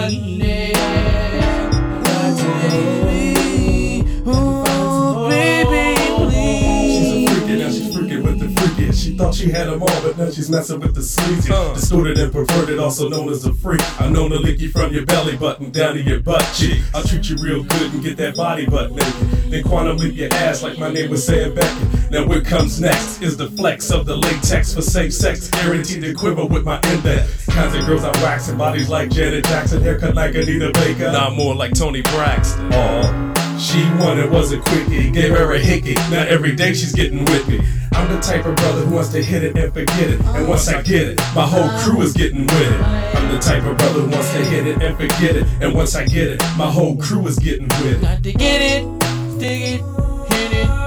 Monday. Oh, baby, please. She's a freakin', now she's freaking with the freakiest. She thought she had them all, but now she's messing with the sleazy. Distorted and perverted, also known as a freak. I'm known to lick you from your belly button down to your butt cheek. I'll treat you real good and get that body butt naked. Then quantum leap your ass like my name was Sam Beckett. Now what comes next is the flex of the latex for safe sex. Guaranteed to quiver with my index. Kinds of girls I wax and bodies like Janet Jackson. Haircut like Anita Baker. Nah, more like Tony Braxton. She wanted was a quickie, gave her a hickey. Now every day she's getting with me. I'm the type of brother who wants to hit it and forget it. And once I get it, my whole crew is getting with it. I'm the type of brother who wants to hit it and forget it. And once I get it, my whole crew is getting with it. Got to get it, dig it, hit it.